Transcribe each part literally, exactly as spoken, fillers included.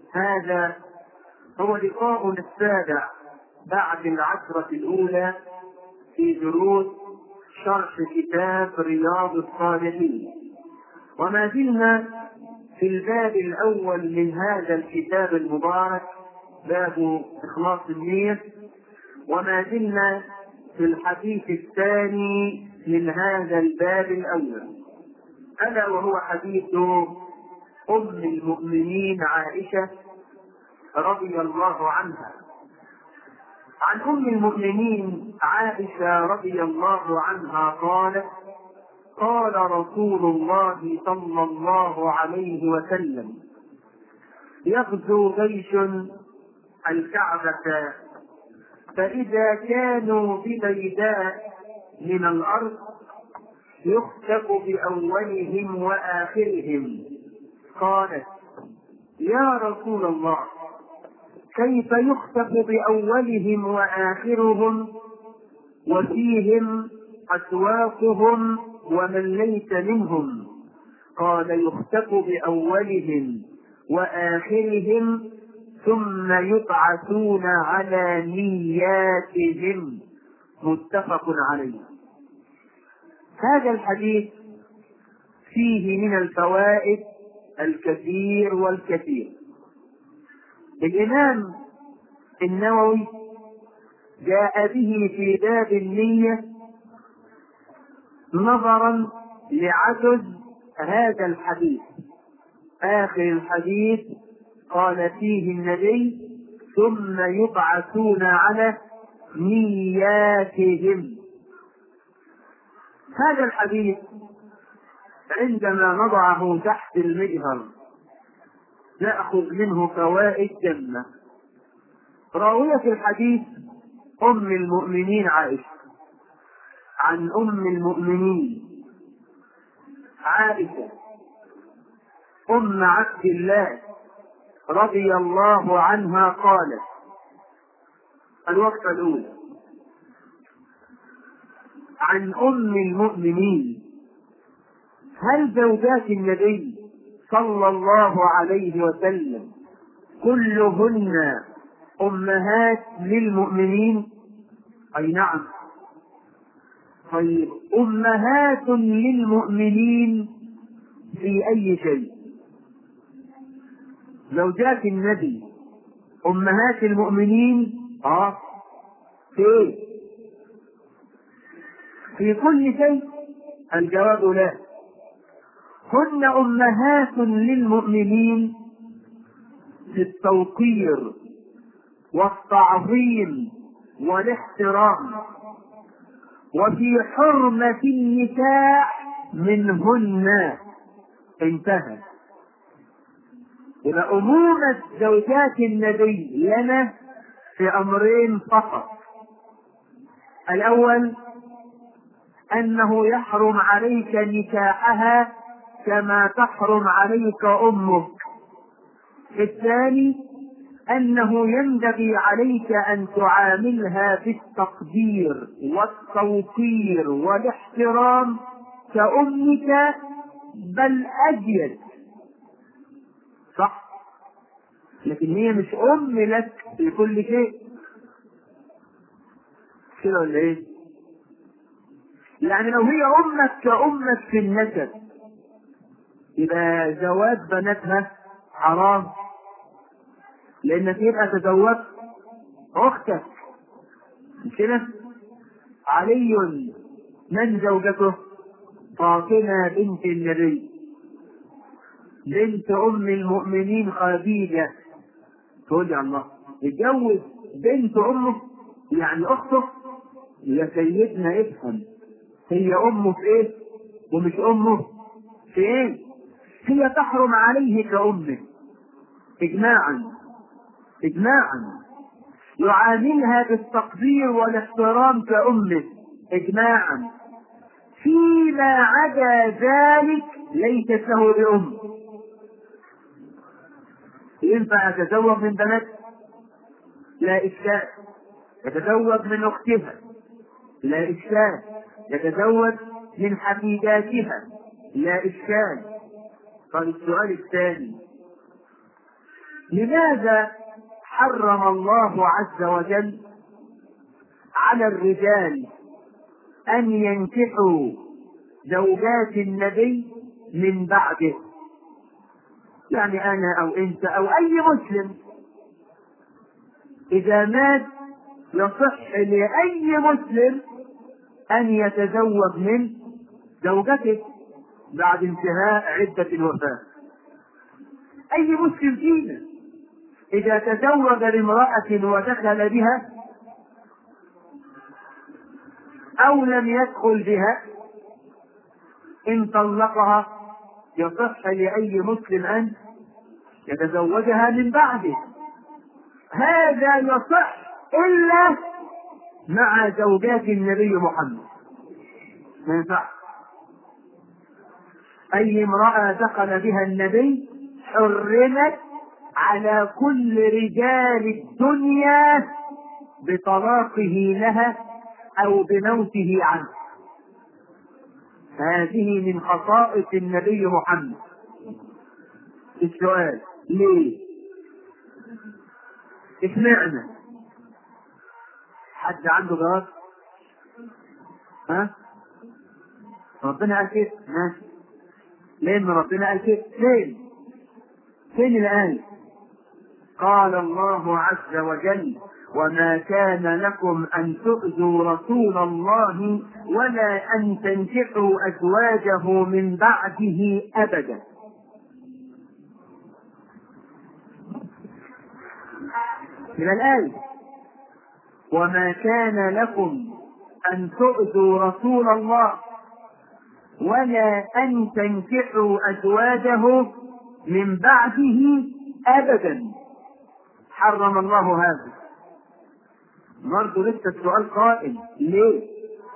هذا هو لقاؤنا السابع بعد العشرة الأولى في دروس شرح كتاب رياض الصالحين، وما زلنا في الباب الأول من هذا الكتاب المبارك، باب إخلاص النية، وما زلنا في الحديث الثاني من هذا الباب الأول، ألا وهو حديث أم المؤمنين عائشة رضي الله عنها. عن أم المؤمنين عائشة رضي الله عنها قالت: قال رسول الله صلى الله عليه وسلم: يغزو جيش الكعبة، فإذا كانوا ببيداء من الأرض يخسف بأولهم وآخرهم. قالت: يا رسول الله، كيف يخسف بأولهم وآخرهم وفيهم أسواقهم ومن ليس منهم؟ قال: يخسف بأولهم وآخرهم ثم يبعثون على نياتهم. متفق عليه. هذا الحديث فيه من الفوائد الكثير والكثير. الإمام النووي جاء به في باب النية نظرا لعجز هذا الحديث. آخر الحديث قال فيه النبي: ثم يبعثون على نياتهم. هذا الحديث عندما نضعه تحت المجهر نأخذ منه فوائد جمة. راوية الحديث أم المؤمنين عائشة. عن أم المؤمنين عائشة أم عبد الله رضي الله عنها قالت: الوقفة الأولى: عن أم المؤمنين: هل زوجات النبي صلى الله عليه وسلم كلهن أمهات للمؤمنين؟ أي نعم. طيب، أمهات للمؤمنين في أي شيء؟ زوجات النبي أمهات المؤمنين آه في في كل شيء؟ الجواب لا. هن أمهات للمؤمنين في التوقير والتعظيم والاحترام، وفي حرمة النساء منهن. انتهى. إلى أمومة زوجات النبي لنا في أمرين فقط. الأول: أنه يحرم عليك نكاحها كما تحرم عليك أمك. الثاني: أنه ينبغي عليك أن تعاملها بالتقدير والتوقير والاحترام كأمك، بل أجيد. صح؟ لكن هي مش أم لك في كل شيء. كده ولا إيه؟ يعني لو هي أمك كأمك في النسب يبقى زواج بناتها حرام، لأنك يبقى تزوجت أختك. مش كده؟ علي من زوجته؟ فاطمة بنت النبي بنت أم المؤمنين خديجة. تقول يا الله، يتجوز بنت أمه يعني أخته؟ يا سيدنا افهم، هي أمه في إيه ومش أمه في إيه؟ هي تحرم عليه كأمه إجماعا إجماعا، يعاملها بالتقدير والاحترام كأمه إجماعا. فيما عدا ذلك ليست له بأم. ينفع يتزوج من بنات؟ لا إشكال. يتزوج من أختها؟ لا إشكال. يتزوج من حفيداتها؟ لا إشكال. قال السؤال الثاني: لماذا حرم الله عز وجل على الرجال أن ينكحوا زوجات النبي من بعده؟ يعني أنا أو أنت أو أي مسلم إذا مات يصح لأي مسلم أن يتزوج من زوجته بعد انتهاء عدة الوفاة. أي مسلم فينا إذا تزوج بامرأة ودخل بها أو لم يدخل بها إن طلقها يصح لأي مسلم أن يتزوجها من بعده. هذا يصح إلا مع زوجات النبي محمد، ما ينفع. أي امرأة دخل بها النبي حرمت على كل رجال الدنيا بطلاقه لها أو بموته عنه. هذه من خصائص النبي محمد. السؤال ليه؟ اشمعنى؟ حد عنده جواب؟ ها؟ ربنا قال كده ماشي. ليه ما ربنا قال كده؟ فين؟ فين الآية؟ قال الله عز وجل: وما كان لكم أن تؤذوا رسول الله ولا أن تنكحوا أزواجه من بعده أبدا. من الآية: وما كان لكم أن تؤذوا رسول الله ولا أن تنكحوا أزواجه من بعده أبدا. حرم الله هذا. برضه لسه السؤال قائم، ليه؟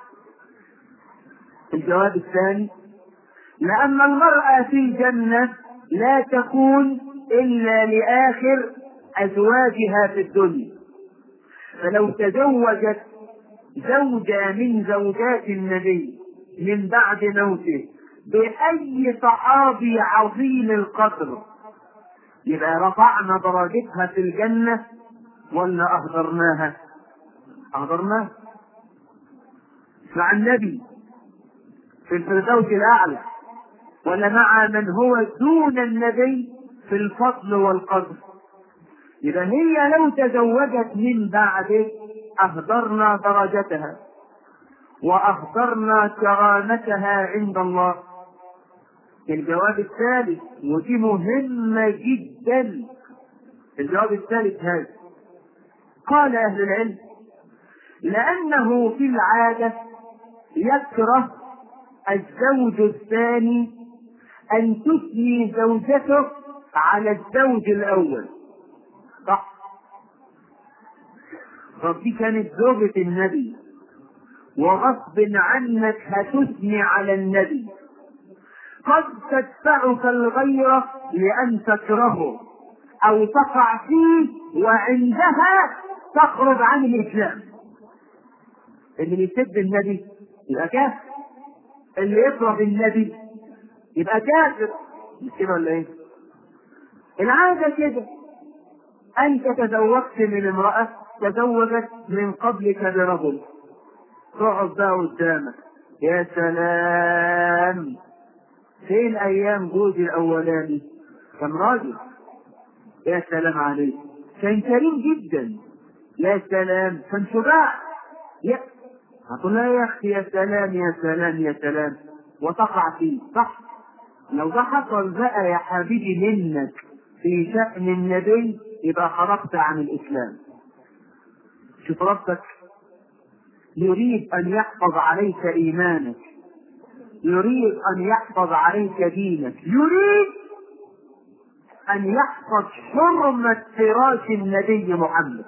الجواب الثاني: لأن المرأة في الجنة لا تكون إلا لآخر أزواجها في الدنيا، فلو تزوجت زوجة من زوجات النبي من بعد موته بأي صحابي عظيم القدر يبقى رفعنا درجتها في الجنة ولا أهدرناها؟ أهدرناها مع النبي في الفردوس الأعلى، ولا مع من هو دون النبي في الفضل والقدر. إذا هي لو تزوجت من بعده أهدرنا درجتها وأهدرنا كرامتها عند الله. الجواب الثالث، ودي مهمة جدا، الجواب الثالث هذا: قال أهل العلم لأنه في العادة يكره الزوج الثاني أن تثني زوجته على الزوج الأول. صح؟ ربي كانت زوجة النبي وغصب عنك هتثني على النبي، قد تدفعك الغيرة لأن تكرهه أو تقع فيه وعندها تخرج عن الإسلام. اللي يسب النبي يبقى كافر، اللي يكره النبي يبقى كافر، مش كده ولا ايه؟ العادة كده. أنت تزوجت من امرأة تزوجت من قبلك برجل، تقعد بقى قدامك: يا سلام، فين أيام جوزي الأولاني؟ كان راجل، يا سلام عليه، كان كريم جدا، يا سلام، كان شجاع. يا هتقول لها يا أختي يا سلام يا سلام يا سلام وتقع فيه. صح؟ لو ده حصل بقى يا حبيبي منك في شأن النبي يبقى خرجت عن الإسلام. شوف ربك يريد أن يحفظ عليك إيمانك، يريد أن يحفظ عليك دينك، يريد أن يحفظ حرمة فراش النبي محمد.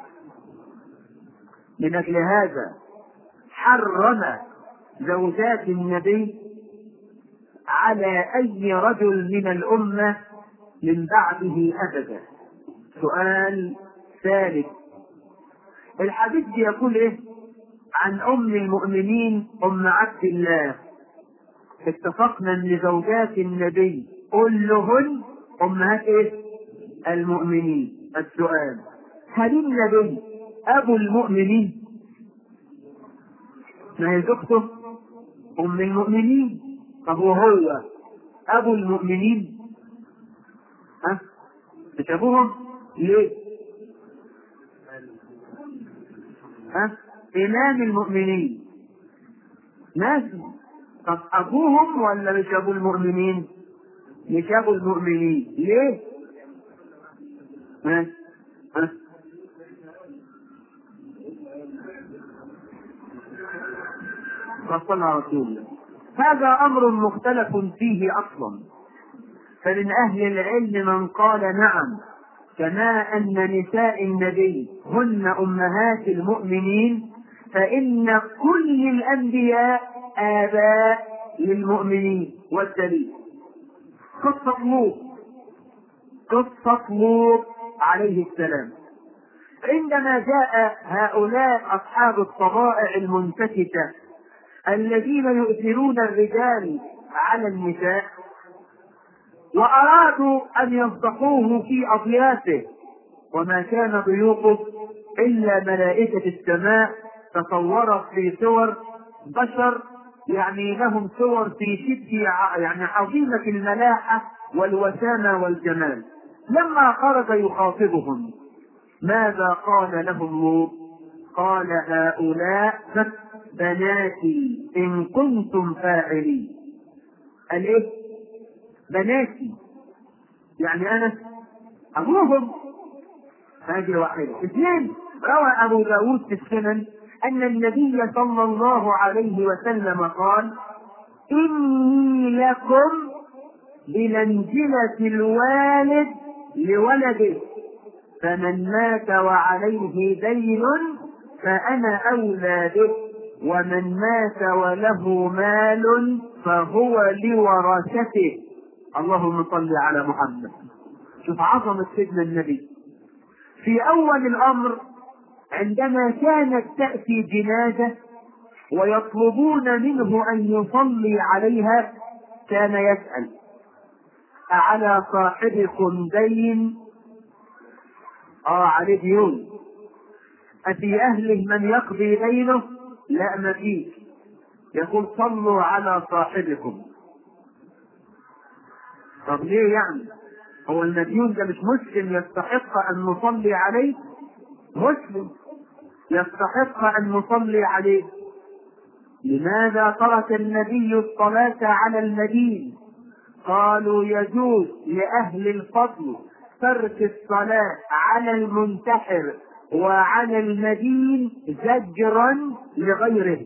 من أجل هذا حرم زوجات النبي على أي رجل من الأمة من بعده أبدا. سؤال ثالث: الحديث يقول إيه عن أم المؤمنين أم عبد الله؟ اتفقنا أن زوجات النبي كلهن أمهات إيه؟ المؤمنين. السؤال: هل النبي أبو المؤمنين؟ ما هي زوجته أم المؤمنين، طب وهو أبو المؤمنين؟ ها؟ مش أبوهم؟ ليه؟ ها؟ إمام المؤمنين ماشي، طب أبوهم ولا مش أبو المؤمنين؟ مش أبو المؤمنين، ليه؟ ها؟ ها؟ صلى على رسول الله. هذا أمر مختلف فيه أصلا، فمن أهل العلم من قال نعم، كما أن نساء النبي هن أمهات المؤمنين، فإن كل الأنبياء آباء للمؤمنين. والدليل قصة لوط، قصة لوط عليه السلام. عندما جاء هؤلاء أصحاب الطبائع المنتكسة الذين يؤثرون الرجال على النساء وأرادوا أن يفضحوه في أضيافه، وما كان ضيوفه إلا ملائكة السماء تصورت في صور بشر، يعني لهم صور في شبه يعني عظيمة الملاحة والوسامة والجمال. لما خرج يخاطبهم ماذا قال لهم لوط؟ قال: هؤلاء بناتي إن كنتم فاعلين. قال إيه؟ بناتي، يعني أنا أبوهم. هذه واحدة. اثنين: روى أبو داود في السنن أن النبي صلى الله عليه وسلم قال: إني لكم بمنزلة الوالد لولده، فمن مات وعليه دين فأنا أولى به، ومن مات وله مال فهو لورثته. اللهم صل على محمد. شوف عظمة سيدنا النبي. في أول الأمر عندما كانت تأتي جنازة ويطلبون منه أن يصلي عليها كان يسأل: أعلى صاحبكم دين؟ آه عليه ديون. أفي أهله من يقضي دينه؟ لا ما فيه. يقول: صلوا على صاحبكم. طب ليه يعني؟ هو المديون ده مش مسلم يستحق أن نصلي عليه؟ مسلم يستحق أن نصلي عليه. لماذا ترك النبي الصلاة على المدين؟ قالوا: يجوز لأهل الفضل ترك الصلاة على المنتحر وعلى المدين زجرا لغيره،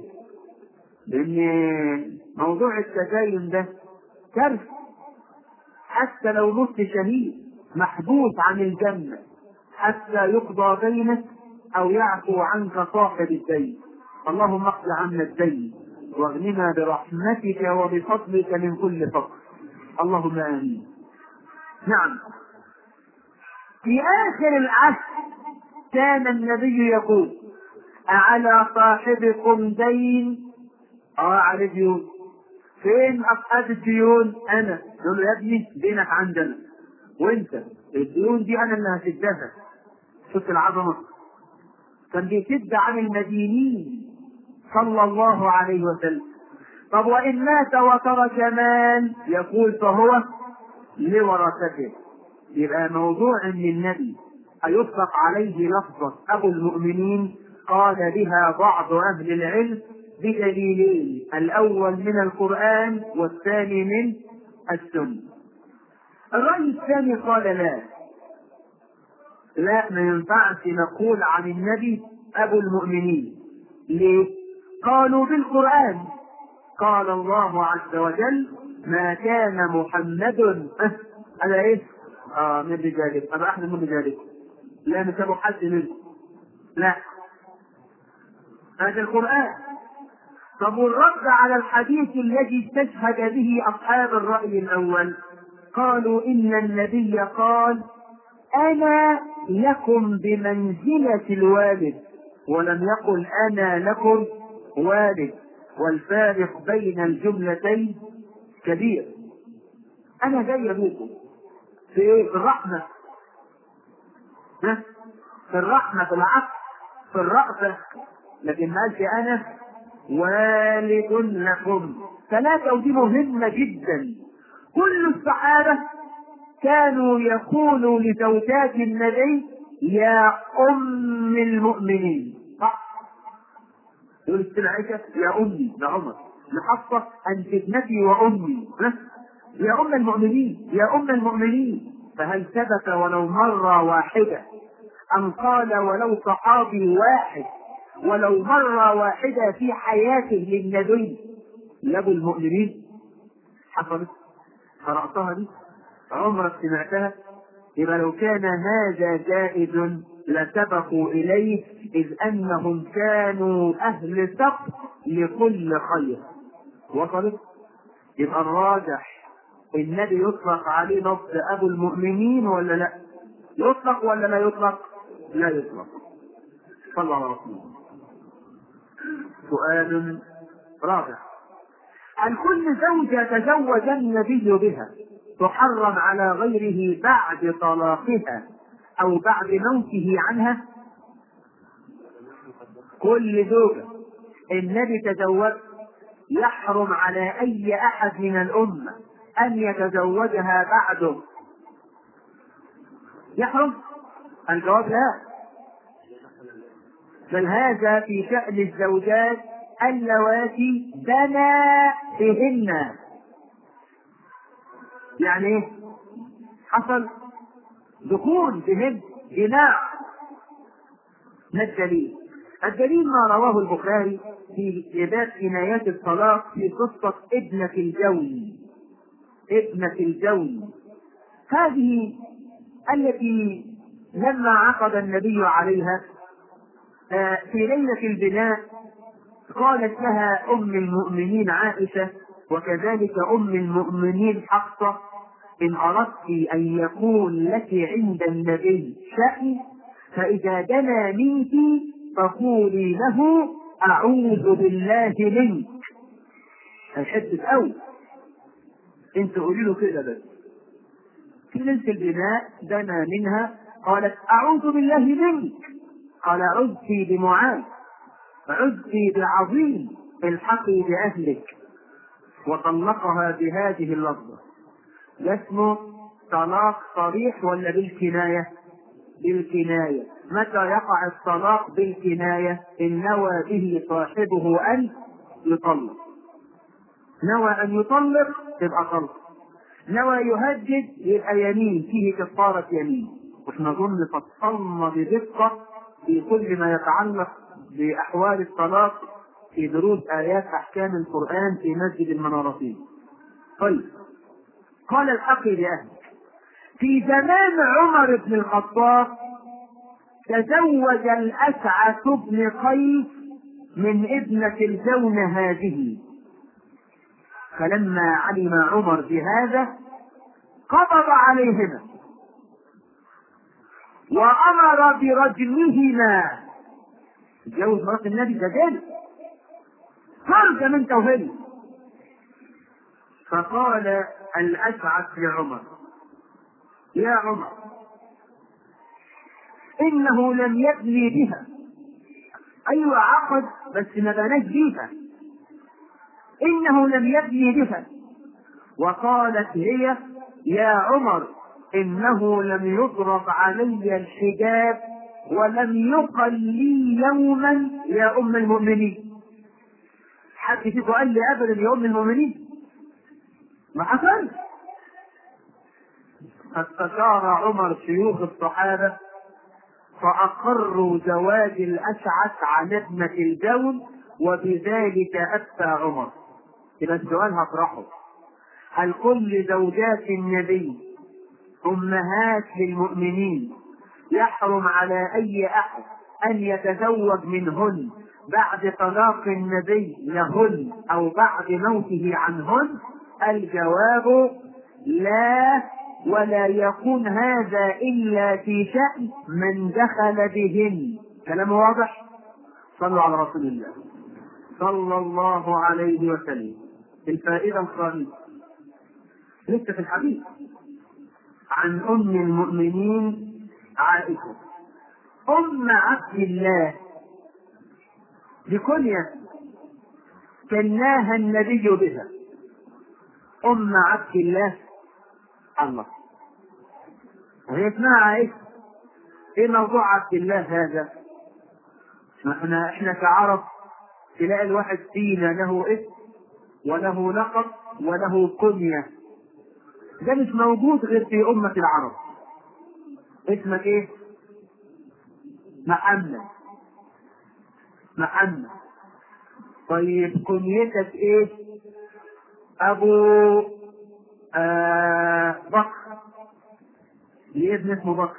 لأن موضوع التدين ده كارثة. حتى لو مت شهيد محبوس عن الجنة حتى يقضى دينك أو يعفو عنك صاحب الدين. اللهم اقض عنا الدين واغننا برحمتك وبفضلك من كل فقر. اللهم آمين. نعم. في آخر العهد كان النبي يقول: أعلى صاحبكم دين؟ آه على ديون. فين أصحاب الديون؟ أنا. يقول: يا ابني دينك عندنا، وأنت الديون دي أنا اللي هسدها. شوف العظمة، كان بيسد عن المدينين صلى الله عليه وسلم. طب وإن مات وترك مال يقول: فهو لورثته. يبقى موضوع ان النبي هيطلق عليه لفظة ابو المؤمنين قال بها بعض اهل العلم بدليلين: الاول من القرآن والثاني من السنة. الرأي الثاني قال: لا لا ما ينفعش نقول عن النبي ابو المؤمنين. ليه؟ قالوا: بالقرآن قال الله عز وجل: ما كان محمد على ايه؟ اه من رجالكم. ابقى احنا من رجالكم، لا نسبوا حد منكم، لا، هذا القرآن. طب والرد على الحديث الذي استشهد به اصحاب الرأي الاول؟ قالوا: ان النبي قال: انا لكم بمنزلة الوالد، ولم يقل انا لكم والد، والفارق بين الجملتين كبير. انا جاي ابوكم في الرحمة ها؟ في الرحمة، في العطف، في الرأفة، لكن ما قالش أنا والد لكم. ثلاثة، ودي مهمة جدا. كل الصحابة كانوا يقولوا لزوجات النبي يا أم المؤمنين، صح؟ يقول السيدة عائشة يا أمي لعمر، لحفصة أنت ابنتي وأمي، ها؟ يا أم المؤمنين، يا أم المؤمنين. فهل ثبت ولو مرة واحدة أن قال ولو صحابي واحد ولو مرة واحدة في حياته للنبي يا أبو المؤمنين؟ حصلت؟ قرأتها دي؟ عمرك سمعتها؟ يبقى لو كان هذا جائز لسبقوا إليه، إذ أنهم كانوا أهل سبق لكل خير. وصلت؟ يبقى الراجح النبي يطلق عليه لفظ أبو المؤمنين ولا لا؟ يطلق ولا لا يطلق؟ لا يطلق. صلى الله عليه وسلم. سؤال رابع: هل كل زوجة تزوج النبي بها تحرم على غيره بعد طلاقها أو بعد موته عنها؟ كل زوجة النبي تزوج يحرم على أي أحد من الأمة أن يتزوجها بعده. يحرم؟ الجواب لا، بل هذا في شأن الزوجات اللواتي بنى بهن. يعني ايه؟ حصل دخول بهن، جماع. ما الدليل؟ الدليل ما رواه البخاري في باب عنايات الطلاق في قصة ابنة الجون. ابنة الجون هذه التي لما عقد النبي عليها في ليلة البناء قالت لها أم المؤمنين عائشة وكذلك أم المؤمنين حفصة: إن أردت أن يكون لك عند النبي شأن فإذا دنا منك فقولي له أعوذ بالله منك. الحدث أول انت قولي له كده بس. في ليلة البناء دنا منها قالت أعوذ بالله منك، قال عذتي بمعاذ، عذتي بعظيم، الحقي بأهلك، وطلقها بهذه اللفظة. ده اسمه طلاق صريح ولا بالكناية؟ بالكناية. متى يقع الطلاق بالكناية؟ إن نوى به صاحبه أن يطلق. نوى أن يطلق تبقى طلق، نوى يهدد يبقى يمين، فيه كفارة يمين. ونظن فصلنا بدقة في كل ما يتعلق بأحوال الطلاق في دروس آيات أحكام القرآن في مسجد المنارتين. طيب، قال الحقي لأهلك: في زمان عمر بن الخطاب تزوج الأسعث بن قيس من ابنة الجون هذه، فلما علم عمر بهذا قبض عليهما وأمر برجمهما. تجوز مرات النبي ده جانب خرج من توهيد. فقال الأسعد لعمر: يا عمر، إنه لم يبني بها. أيوة عقد بس ما بناش بيها. إنه لم يبني بها. وقالت هي: يا عمر، إنه لم يضرب علي الحجاب ولم يقل لي يوما يا أم المؤمنين. حد فيكم قال لي أبدا يا أم المؤمنين؟ ما حصل. فاستشار عمر شيوخ الصحابة فأقروا زواج الأشعث عن ابنة الجون، وبذلك أفتى عمر. إذا السؤال هطرحه: هل كل زوجات النبي أمهات للمؤمنين يحرم على أي أحد أن يتزوج منهن بعد طلاق النبي لهن أو بعد موته عنهن؟ الجواب لا، ولا يكون هذا إلا في شأن من دخل بهن. كلام واضح؟ صلوا على رسول الله صلى الله عليه وسلم. الفائدة الخامسة لسه في الحديث عن أم المؤمنين عائشة أم عبد الله بكنية كناها النبي بها، أم عبد الله. الله، وهي اسمها عائشة. ايه موضوع عبد الله هذا؟ احنا احنا كعرب تلاقي الواحد فينا له اسم وله لقب وله كنية، ده مش موجود غير في أمة العرب. اسمك ايه؟ محمد. محمد. طيب كنيتك ايه؟ ابو آه بكر، ليه ابن اسمه بكر.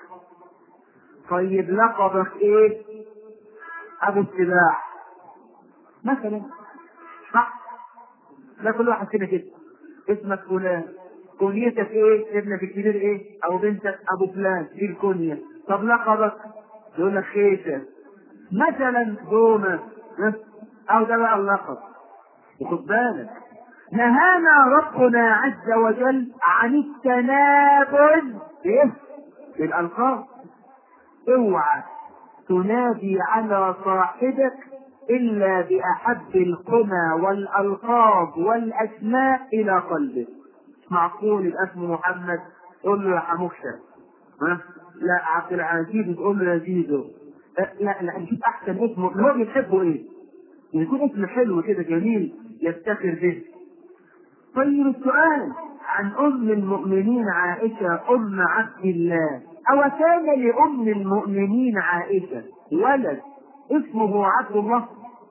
طيب لقبك ايه؟ ابو السباع مثلا، صح؟ لا كل واحد كده كده اسمك فلان. كنيتك ايه؟ ابنك الكبير ايه؟ او بنتك ابو فلان، دي الكنية. طب لقبك؟ يقول لك خيشة مثلا، دومة، او ده بقى اللقب. وخد بالك نهانا ربنا عز وجل عن التنابز ايه؟ بالالقاب. اوعى تنادي على صاحبك الا باحب القنا والالقاب والاسماء الى قلبك. معقول يبقى اسمه محمد تقول له يا حموكشة؟ ها؟ لا عبد العزيز تقول له يا زيزو؟ لا لا، نشوف احسن اسمه اللي هو بيحبه ايه، يكون اسم حلو كده جميل يفتخر به. طيب السؤال عن ام المؤمنين عائشة ام عبد الله، او كان لام المؤمنين عائشة ولد اسمه عبد الله؟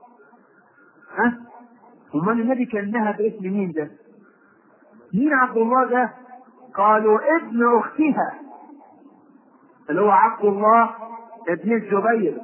ها؟ امال النبي كانها باسم مين ده؟ مين عبد الله ده؟ قالوا ابن اختها اللي هو عبد الله ابن الزبير.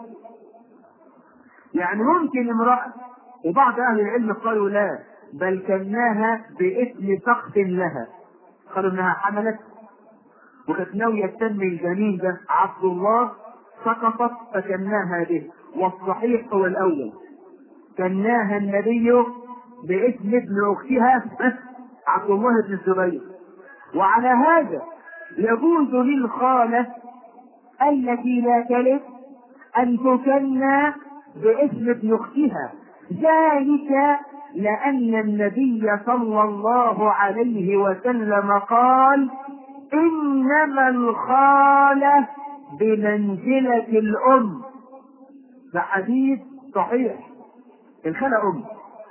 يعني ممكن امرأة، وبعض اهل العلم قالوا لا، بل كناها باسم سقط لها، قالوا انها حملت وكانت ناوية تسمي الجنين ده عبد الله، سقطت فكناها به. والصحيح هو الاول، كناها النبي باسم ابن اختها عبد الله بن الزبير. وعلى هذا يجوز للخالة التي لا تلد ان تكنى باسم ابن اختها، ذلك لان النبي صلى الله عليه وسلم قال انما الخالة بمنزلة الام. ده حديث صحيح. الخالة ام.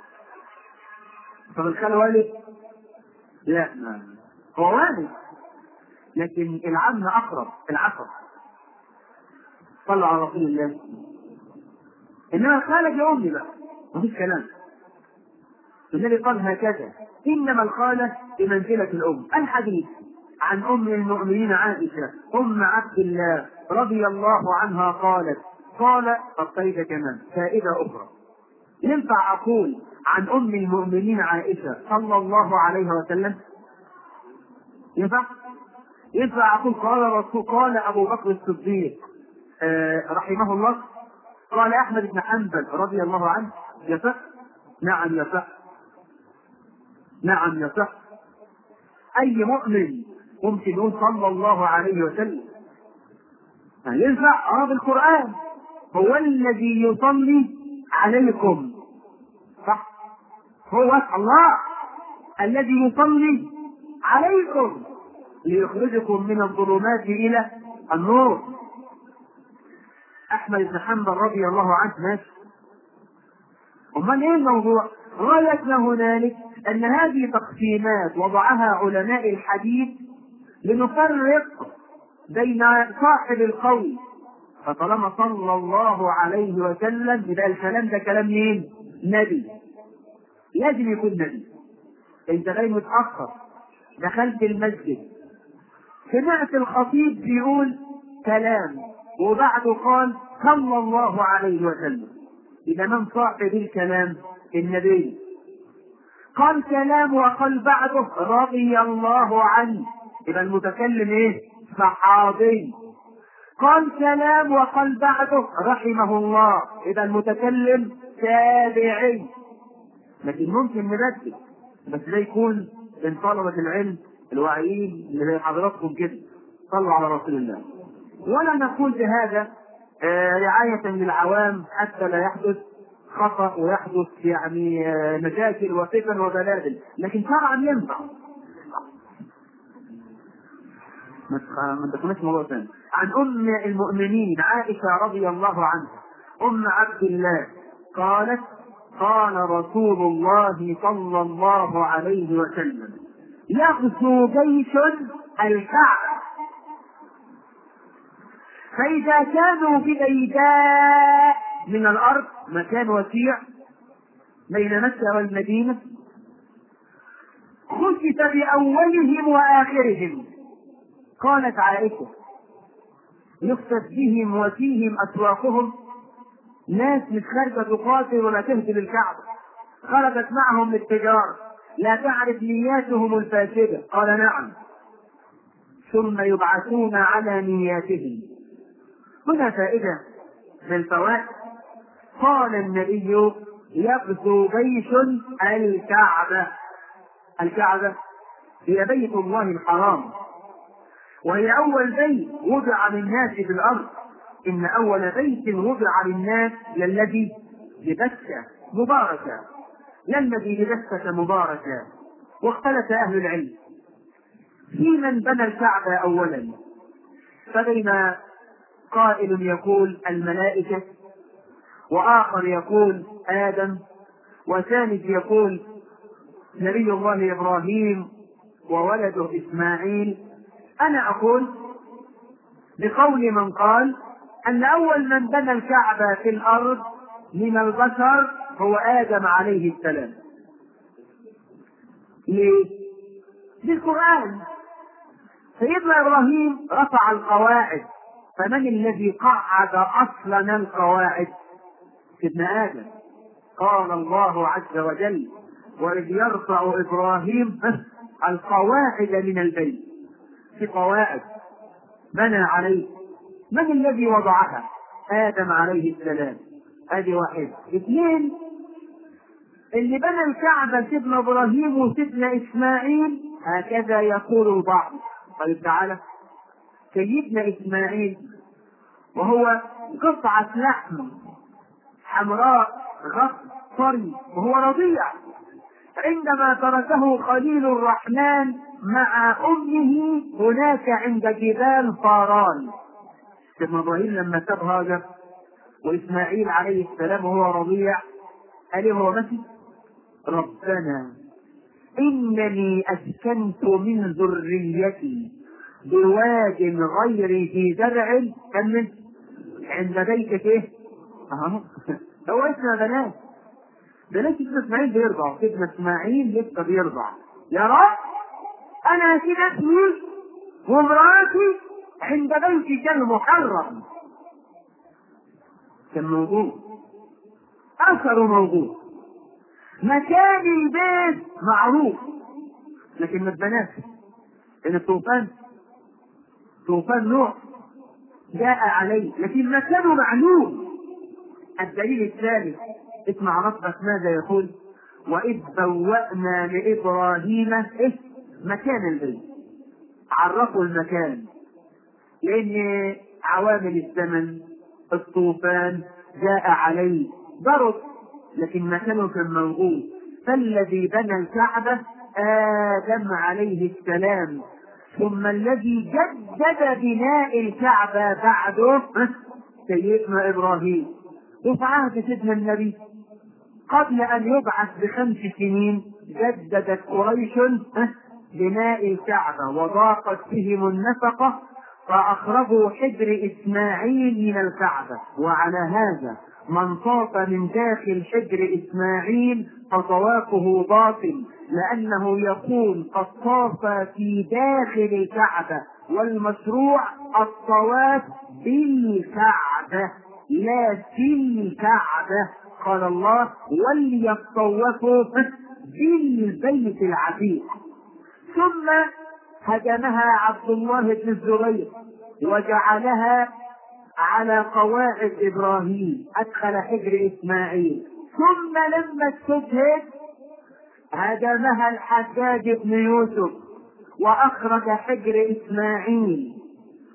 طب الخالة والد؟ لا، هو والد لكن العم اقرب، العصر. صلوا على رسول الله. انما الخالة دي امي بقى، مفيش كلام. النبي قال هكذا انما الخالة بمنزلة الام. الحديث عن ام المؤمنين عائشة ام عبد الله رضي الله عنها قالت، قال الطيبة كمان فائدة اخرى، ينفع اقول عن ام المؤمنين عائشة صلى الله عليه وسلم؟ ينفع؟ ينفع اقول قال رسول، قال ابو بكر الصديق آه رحمه الله، قال احمد بن حنبل رضي الله عنه؟ يصح؟ نعم يصح، نعم يصح. اي مؤمن ممكن يقول صلى الله عليه وسلم. ينفع؟ اه بالقرآن، هو الذي يصلي عليكم، صح؟ هو الله الذي يصلي عليكم ليخرجكم من الظلمات الى النور. احمد بن حنبل رضي الله عنه ماشي. امال ايه الموضوع؟ غايتنا هنالك ان هذه تقسيمات وضعها علماء الحديث لنفرق بين صاحب القول. فطالما صلى الله عليه وسلم يبقى الكلام ده كلام مين؟ نبي، لازم يكون نبي. انت جاي متاخر، دخلت المسجد، سمعت الخطيب بيقول كلام وبعده قال صلى الله عليه وسلم، إذا من صاحب الكلام؟ النبي. قال كلام وقال بعده رضي الله عنه، إذا المتكلم إيه؟ صحابي. قال كلام وقال بعده رحمه الله، إذا المتكلم تابعي. لكن ممكن نبدل، بس ده يكون من طلبة العلم الواعيين اللي زي حضراتكم كده. صلوا على رسول الله. ولا نقول بهذا رعاية للعوام حتى لا يحدث خطأ ويحدث يعني مشاكل وفتن وبلادل، لكن شرعا ينفع. ما تكونش موضوع ثاني. عن أم المؤمنين عائشة رضي الله عنها أم عبد الله قالت: قال رسول الله صلى الله عليه وسلم: يغزو جيش الكعبة، فإذا كانوا ببيداء من الأرض، مكان وسيع بين مكة والمدينة، خسف بأولهم وآخرهم. قالت عائشة: يخسف بهم وفيهم أسواقهم، ناس مش خارجة تقاتل ولا تهدم الكعبة، خرجت معهم للتجارة، لا تعرف نياتهم الفاسدة. قال: نعم. ثم يبعثون على نياتهم. هنا فائدة من الفوائد. قال النبي: يغزو جيش الكعبة. الكعبة هي بيت الله الحرام، وهي أول بيت وضع للناس في الأرض. إن أول بيت وضع للناس للذي ببكة مباركة، للذي ببكة مباركة. واختلف أهل العلم في من بنى الكعبة أولا، فبين قائل يقول الملائكة، وآخر يقول آدم، وثالث يقول نبي الله إبراهيم وولده إسماعيل. أنا أقول بقول من قال أن أول من بنى الكعبة في الأرض من البشر هو آدم عليه السلام. ليه؟ بالقرآن. سيدنا إبراهيم رفع القواعد، فمن الذي قعد أصلا القواعد؟ سيدنا آدم. قال الله عز وجل: وإذ يرفع إبراهيم القواعد من البيت. في قواعد بنى عليه، من الذي وضعها؟ آدم عليه السلام. هذه واحد. اثنين، اللي بنى الكعبة سيدنا إبراهيم وسيدنا إسماعيل، هكذا يقول البعض. قال تعالى: سيدنا إسماعيل وهو قطعة لحم حمراء غص طري وهو رضيع، عندما تركه خليل الرحمن مع أمه هناك عند جبال فاران. سيدنا إبراهيم لما ساب هاجر وإسماعيل عليه السلام وهو رضيع، قال هو ماشي: ربنا إنني أسكنت من ذريتي بواد غير ذي زرع كمل عند بيتك. إيه؟ أهو هو اسمه بنات بنات سيدنا إسماعيل بيرضع، سيدنا إسماعيل لسه بيرضع. يا رب أنا كده اسمي ومراتي عند بيتك المحرم. كان موجود، أثر موجود، مكان البيت معروف، لكن ما اتبناش. إن الطوفان طوفان نوح جاء عليه، لكن مكانه معلوم. الدليل الثالث، اسمع ربك ماذا يقول: وإذ بوأنا لإبراهيم إيه؟ مكان البيت. عرفوا المكان، لأن عوامل الزمن الطوفان جاء عليه ضرب، لكن مكانه كان موجود. فالذي بنى الكعبة آدم عليه السلام، ثم الذي جدد بناء الكعبة بعده سيدنا إبراهيم. وفي عهد سيدنا النبي قبل أن يبعث بخمس سنين جددت قريش بناء الكعبة وضاقت بهم النفقة، فأخرجوا حجر إسماعيل من الكعبة. وعلى هذا من طاف من داخل حجر إسماعيل فطوافه باطل، لأنه يكون قد طاف في داخل الكعبة، والمشروع الطواف بالكعبة لا في الكعبة. قال الله: وليطوفوا بالبيت العتيق. ثم هدمها عبد الله بن الزبير وجعلها على قواعد إبراهيم، أدخل حجر إسماعيل. ثم لما استشهد هدمها الحجاج بن يوسف وأخرج حجر إسماعيل.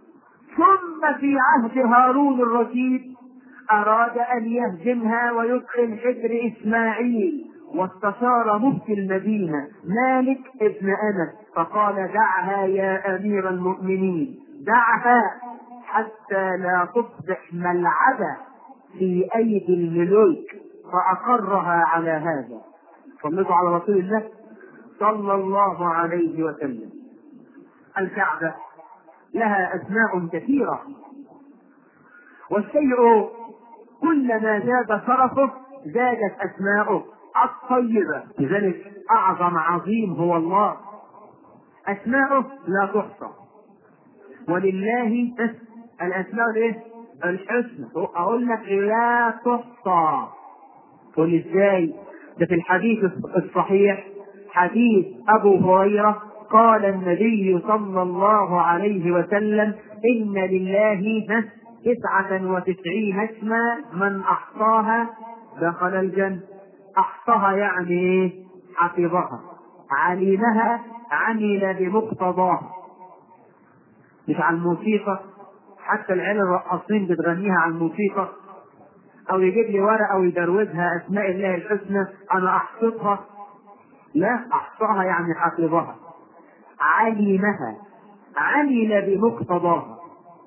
ثم في عهد هارون الرشيد أراد أن يهدمها ويدخل حجر إسماعيل، واستشار مفتي المدينة مالك ابن أنس فقال دعها يا أمير المؤمنين، دعها حتى لا تصبح ملعبة في أيدي الملوك، فأقرها على هذا. صلوا على رسول الله صلى الله عليه وسلم. الكعبة لها أسماء كثيرة، والشيء كلما زاد شرفه زادت أسماؤه الطيبة، لذلك أعظم عظيم هو الله، أسماؤه لا تحصى، ولله الأسماء الايه؟ الحسنى. أقول لك لا تحصى، قل ازاي؟ ده في الحديث الصحيح حديث أبو هريرة قال النبي صلى الله عليه وسلم إن لله تسعة وتسعين اسما من أحصاها دخل الجنة. أحصاها يعني حفظها، علمها عمل بمقتضاها. مش على الموسيقى، حتى العيال الرقاصين بتغنيها على الموسيقى، أو يجيب لي ورقة ويدروزها أسماء الله الحسنى أنا أحصدها، لا، أحصاها يعني حفظها، علمها عمل بمقتضاها.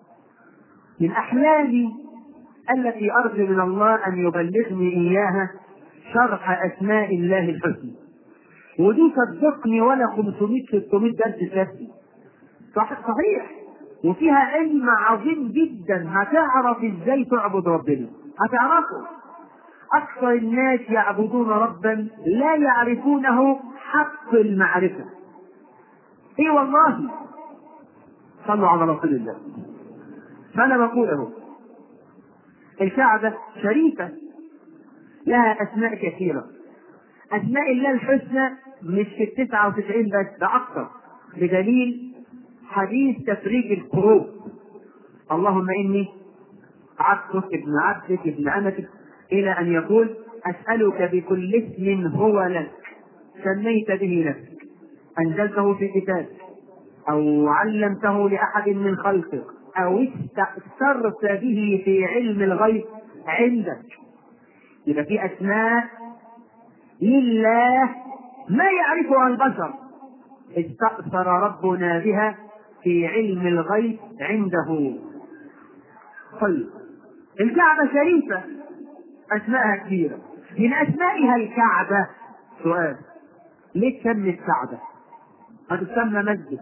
من أحلامي التي أرجو من الله أن يبلغني إياها شرح أسماء الله الحسنى، ودي صدقني ولا خمسمائة ستمائة درس شافي صح صحيح، وفيها علم عظيم جدا. هتعرف ازاي تعبد ربنا، هتعرفه. أكثر الناس يعبدون ربا لا يعرفونه حق المعرفة. اي والله، صلوا على رسول الله. فأنا بقوله الكعبة شريفة لها أسماء كثيرة. أسماء الله الحسنى مش في التسعة وتسعين بس، ده أكثر، بدليل حديث تفريج الكروب. اللهم إني عبدك ابن عبدك ابن أمتك، إلى أن يقول أسألك بكل اسم هو لك سميت به نفسك أنزلته في كتابك أو علمته لأحد من خلقك أو استأثرت به في علم الغيب عندك. يبقى في أسماء لله ما يعرفها البشر، استأثر ربنا بها في علم الغيب عنده. طيب، الكعبة شريفة أسماءها كثيرة، من أسمائها الكعبة. سؤال: ليه تسمي الكعبة؟ هتسمى مسجد،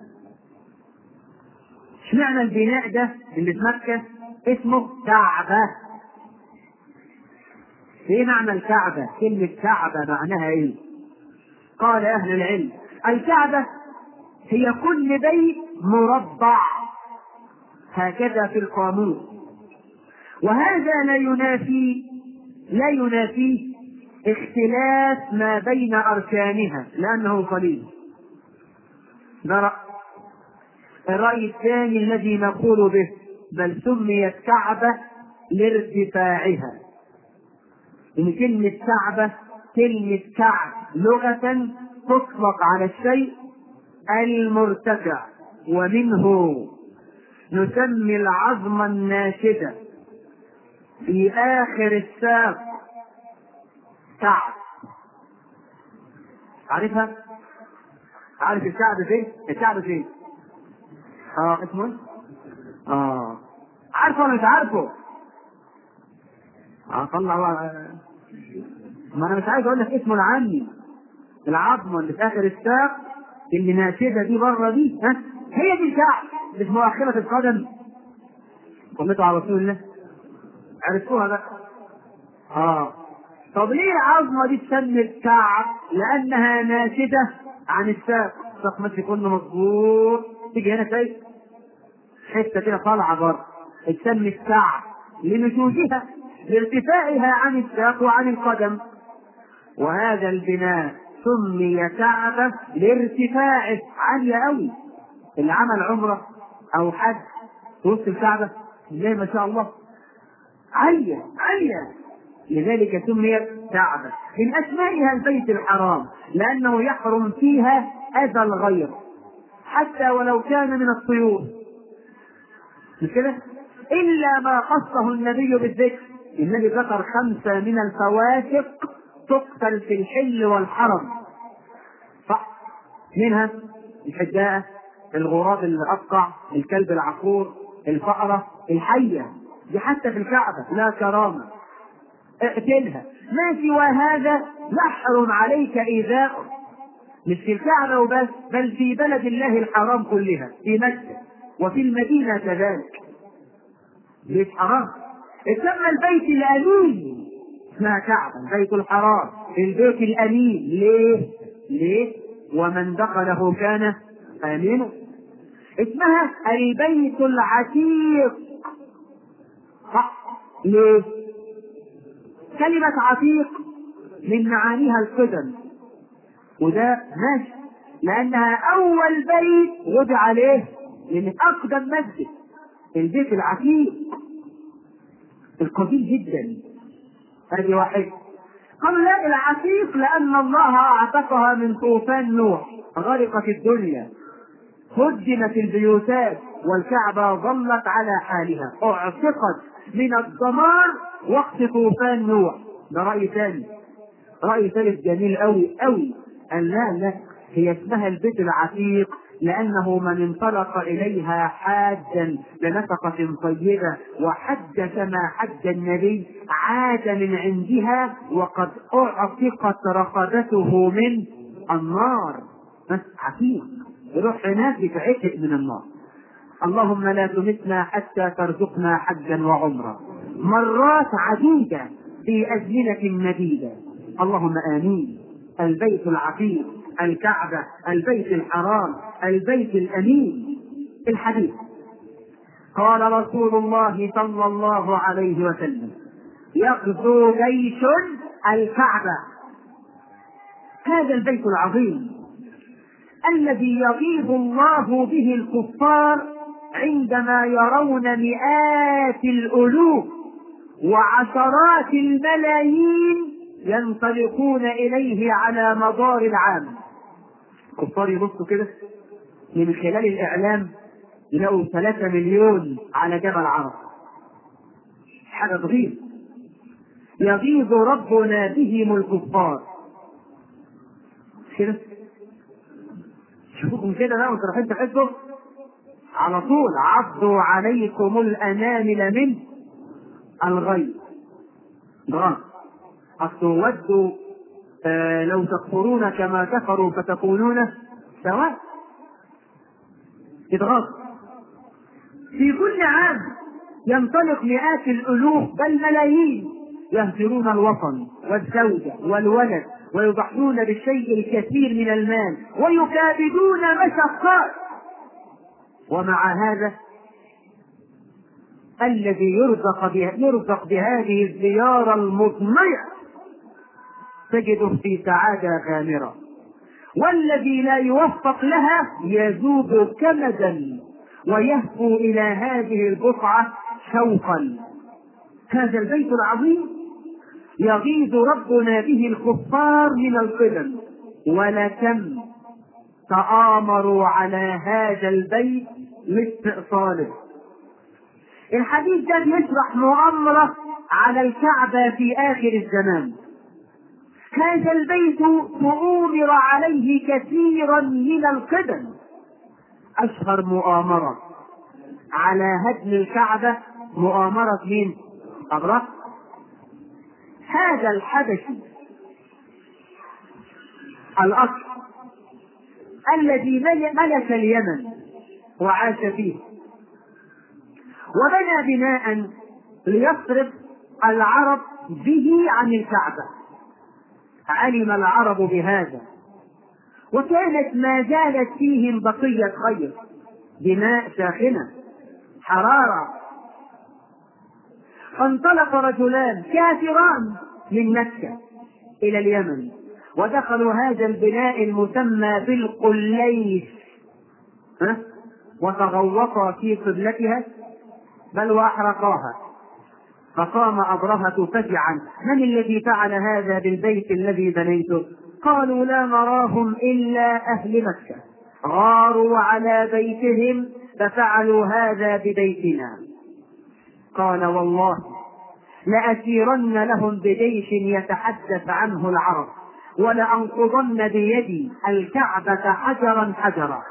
اشمعنى البناء ده اللي في مكة اسمه كعبة؟ ايه معنى الكعبة؟ كلمة كعبة معناها ايه؟ قال أهل العلم الكعبة هي كل بيت مربع، هكذا في القاموس، وهذا لا ينافي لا ينافي اختلاف ما بين أركانها لأنه قليل. ده رأي. الرأي الثاني الذي نقول به بل سميت كعبة لارتفاعها، إن كلمة كعبة كلمة كعب لغة تطلق على الشيء المرتفع، ومنه نسمي العظم الناشدة في آخر الساق كعب. عارفها؟ عارف الكعب فين؟ الكعب فين؟ اه اسمه اه عارفه ولا مش عارفه؟ اه طلع بقى. ما انا مش عايز اقول لك اسمه العامي. العظمه اللي في اخر الساق اللي ناشده دي بره دي، ها هي دي الكعب اللي في مؤخره القدم. صليتوا على رسول الله، عرفتوها بقى. اه طب ليه العظمه دي تسمى الكعب؟ لانها ناشده عن الساق، الساق ماشي كله مظبوط، تيجي هنا تلاقي حته كده طالعه بره، تسمى الكعب لنشوزها لارتفاعها عن الساق وعن القدم. وهذا البناء سمي كعبة لارتفاعه، عالية قوي. اللي عمل عمرة او حج في وسط الكعبة زي ما شاء الله عالية عالية، لذلك سميت كعبة. من اسمائها البيت الحرام لانه يحرم فيها اذى الغير حتى ولو كان من الطيور. مش كده؟ إلا ما خصه النبي بالذكر. النبي ذكر خمسة من الفواسق تقتل في الحل والحرم، صح؟ منها الحداءة، الغراب الأبقع، الكلب العقور، الفأرة، الحية، دي حتى في الكعبة لا كرامة، اقتلها. ما سوى هذا يحرم عليك إيذاء، مش في الكعبة وبس، بل في بلد الله الحرام كلها، في مكة وفي المدينة كذلك. ليش حرام؟ اتسمى البيت الأمين، اسمها كعبة، البيت الحرام، البيت الأمين. ليه؟ ليه؟ ومن دخله كان آمنا. اسمها البيت العتيق، صح؟ ليه؟ كلمة عتيق من معانيها القدم، وده ماشي، لأنها أول بيت وضع عليه من أقدم مسجد، البيت العتيق القديم جدا. هذه واحد. قال لا، العتيق لأن الله أعتقها من طوفان نوح، غرقت الدنيا، هدمت البيوتات، والكعبة ظلت على حالها، أعتقت من الدمار وقت طوفان نوح. ده رأي ثاني. رأي ثالث جميل أوي أوي، أن لا لا، هي اسمها البيت العتيق لأنه من انطلق إليها حاجا لنفقة طيبة وحج كما حج النبي عاد من عندها وقد أعتقت رقبته من النار. بس عتيق يروح هناك يتعتق من النار. اللهم لا تمتنا حتى ترزقنا حجا وعمرا مرات عديدة في أزمنة مديدة. اللهم آمين. البيت العتيق، الكعبة، البيت الحرام، البيت الأمين. الحديث قال رسول الله صلى الله عليه وسلم: يغزو جيش الكعبة، هذا البيت العظيم الذي يغيظ الله به الكفار عندما يرون مئات الألوف وعشرات الملايين ينطلقون إليه على مدار العام. الكفار يبصوا كده من خلال الإعلام يلاقوا ثلاثة مليون على جبل عرفة، حاجة تغيظ. يغيظ ربنا بهم الكفار. كده شوفوكم كده بقى وانتوا رايحين تحجوا على طول عضوا عليكم الأنامل من الغيظ. غاظ أصل ودوا آه لو تكفرون كما كفروا فتكونون سواء. إضغاث. في كل عام ينطلق مئات الألوف بل ملايين يهجرون الوطن والزوجة والولد ويضحون بالشيء الكثير من المال ويكابدون مشقات، ومع هذا الذي يرزق, يرزق بهذه الزيارة المضنية تجده في سعادة غامرة، والذي لا يوفق لها يذوب كمدا ويهفو إلى هذه البقعة شوقا. هذا البيت العظيم يغيظ ربنا به الكفار من القدم، ولكم تآمروا على هذا البيت لاستئصاله. الحديث ده يشرح مؤامرة على الكعبة في آخر الزمان. هذا البيت تؤامر عليه كثيرا من القدم. أشهر مؤامرة على هدم الكعبة مؤامرة مين؟ أبرهة. هذا الحبشي الأصل الذي ملك اليمن وعاش فيه وبنى بناء ليصرف العرب به عن الكعبة. علم العرب بهذا وكانت ما زالت فيهم بقية خير، بناء ساخنة، حرارة. فانطلق رجلان كافران من مكة إلى اليمن ودخلوا هذا البناء المسمى بالقليس وتغوطا في قبلتها بل وأحرقاها. فقام أبرهة فزعا: من الذي فعل هذا بالبيت الذي بنيته؟ قالوا: لا نراهم إلا أهل مكة، غاروا على بيتهم ففعلوا هذا ببيتنا. قال والله لأسيرن لهم بجيش يتحدث عنه العرب، ولأنقضن بيدي الكعبة حجرا حجرا.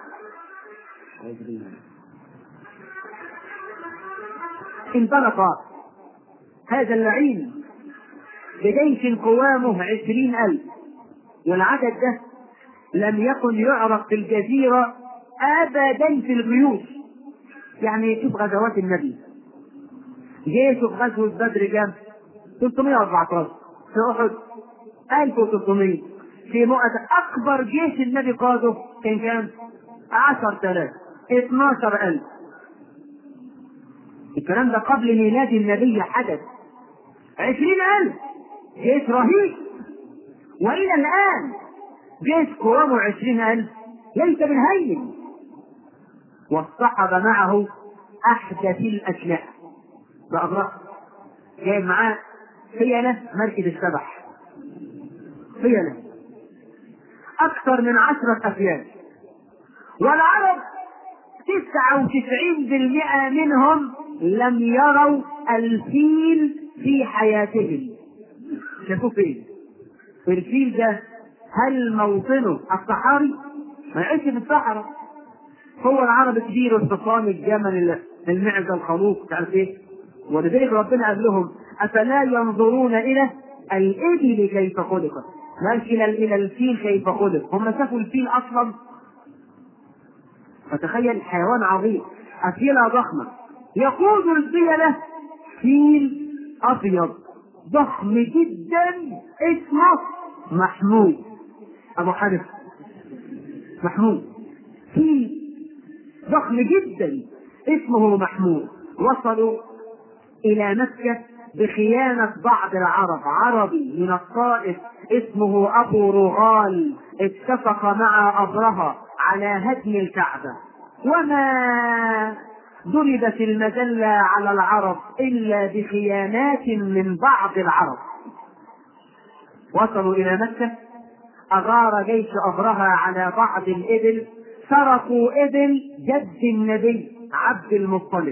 انطلق هذا اللعين بجيش قوامه عشرين ألف، والعدد ده لم يكن يعرف في الجزيرة أبدا في الجيوش. يعني شوف غزوات النبي، جيشه في غزوة بدر كام؟ ثلاثمائة وأربعة عشر، في أحد ألف وستمائة، في مؤتة أكبر جيش النبي قاده كان كام؟ عشرة آلاف، اثناشر ألف. الكلام ده قبل ميلاد النبي حدث. عشرين ألف جيش رهيب، وإلى الآن جيش قوامه عشرين ألف ليس بالهين. واصطحب معه أحدث الأشياء بأبرق، جايب معاه فيلة مركب السبح، فيلة أكثر من عشرة أفيال. والعرب تسعة وتسعين بالمئة منهم لم يروا الفيل في حياتهم. شافوه فين؟ الفيل ده هل موطنه الصحاري؟ ما يعيش في الصحراء. هو العرب كبير، الحصان، الجمل، المعزة، الخروف، تعرف ايه؟ ولذلك ربنا قال لهم افلا ينظرون الى الابل كيف خلقت، ماشي الى الى الفيل كيف خلق. هم شافوا الفيل اصلا. فتخيل حيوان عظيم، افيلة ضخمة يقود الفيلة فيل ابيض ضخم جدا اسمه محمود، ابو حارث محمود، فيل ضخم جدا اسمه محمود. وصلوا الى مكة بخيانة بعض العرب، عربي من الطائف اسمه ابو رغال اتفق مع ابرهة على هدم الكعبة، وما ضربت المذلة على العرب الا بخيانات من بعض العرب. وصلوا الى مكة، اغار جيش ابرهة على بعض الابل، سرقوا ابل جد النبي عبد المطلب.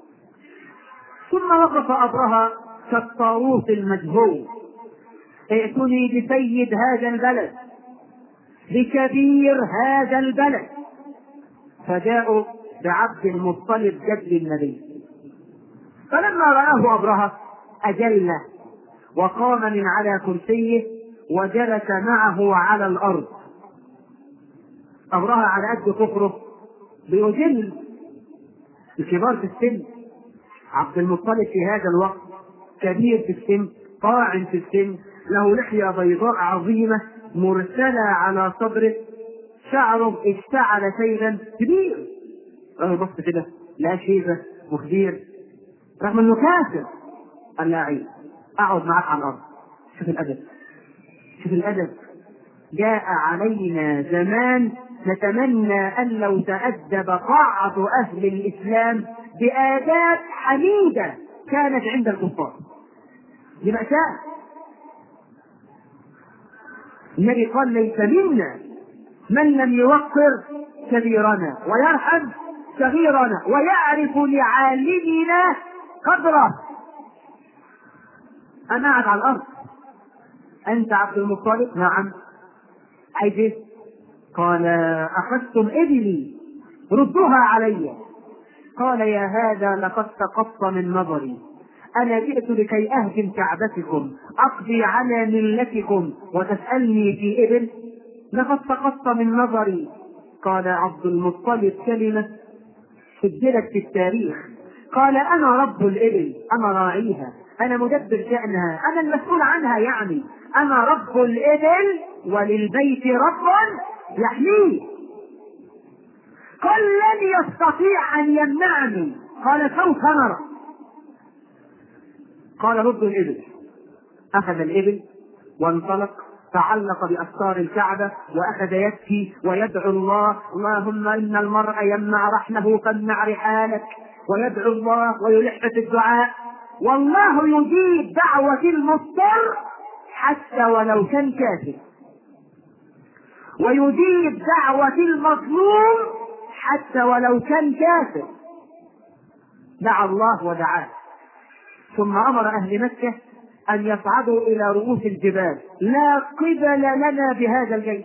ثم وقف أبرهة كالطاووس المجهول: ائتني بسيد هذا البلد، بكبير هذا البلد. فجاءوا بعبد المطلب جد النبي. فلما رآه أبرهة أجله وقام من على كرسيه وجلس معه على الأرض. أبرهة على قد كفره بيجل الكبار في السن. عبد المطلب في هذا الوقت كبير في السن، طاعن في السن، له لحية بيضاء عظيمة مرسلة على صدره، شعره اشتعل شيبا كبير. اه بص كده لا شيبة وكبير رغم انه كافر. قال لا عيب، اقعد معاك على الارض. شوف الادب، شوف الادب. جاء علينا زمان نتمنى ان لو تأدب بعض اهل الاسلام بآداب حميدة كانت عند الكفار. دي مأساة. النبي قال ليس منا من لم يوقر كبيرنا ويرحم صغيرنا ويعرف لعالمنا قدره. أنا قاعد على الأرض، أنت عبد المطلب؟ نعم. عايز إيه؟ قال أخذتم إبلي ردوها علي. قال يا هذا لقد سقطت من نظري، أنا جئت لكي أهدم كعبتكم أقضي على ملتكم وتسألني في إبل؟ لقد سقطت من نظري. قال عبد المطلب كلمة سجلت في التاريخ، قال أنا رب الإبل، أنا راعيها، أنا مدبر شأنها، أنا المسؤول عنها، يعني أنا رب الإبل وللبيت رب يحميه. قال لن يستطيع أن يمنعني. قال سوف نرى. قال رد الإبل. أخذ الإبل وانطلق، تعلق بأستار الكعبة وأخذ يبكي ويدعو الله: اللهم إن المرء يمنع رحله فامنع رحالك، ويدعو الله ويلح في الدعاء. والله يجيب دعوة المضطر حتى ولو كان كافر، ويجيب دعوة المظلوم حتى ولو كان كافر. دعا الله ودعاه. ثم أمر أهل مكة أن يصعدوا إلى رؤوس الجبال، لا قبل لنا بهذا الجيش.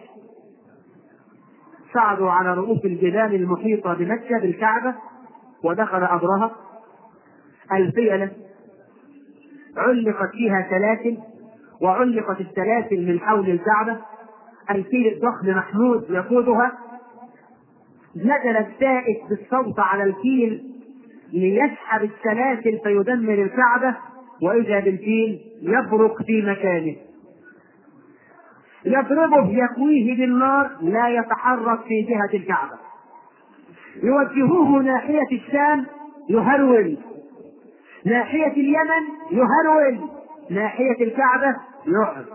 صعدوا على رؤوس الجبال المحيطة بمكة بالكعبة، ودخل أبرهة. الفيلة علقت فيها سلاسل، وعلقت السلاسل من حول الكعبة. الفيل الضخم محمود يقودها. نزل السائق بالصوت على الفيل ليسحب السلاسل فيدمر الكعبة، وإذا بالفيل يبرق في مكانه، يضربه يكويه بالنار، لا يتحرك في جهة الكعبة. يوجهوه ناحية الشام يهرول، ناحية اليمن يهرول، ناحية الكعبة يعرض.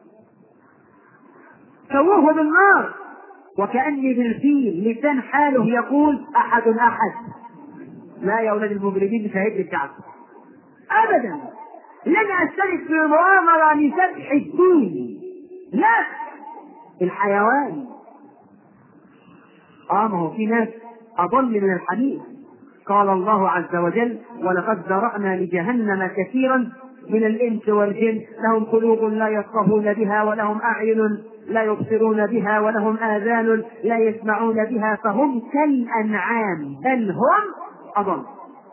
سووه بالنار، وكأني بالفيل لسان حاله يقول أحد أحد. لا يا أولاد المجرمين مش هيد الكعبة أبدا. لن أشترك في مؤامرة لسفح الدين، لا الحيوان. آه ما هو في ناس أضل من الحديث. قال الله عز وجل: ولقد ذرأنا لجهنم كثيرا من الإنس والجن لهم قلوب لا يفقهون بها ولهم أعين لا يبصرون بها ولهم آذان لا يسمعون بها فهم كالأنعام بل هم أضل.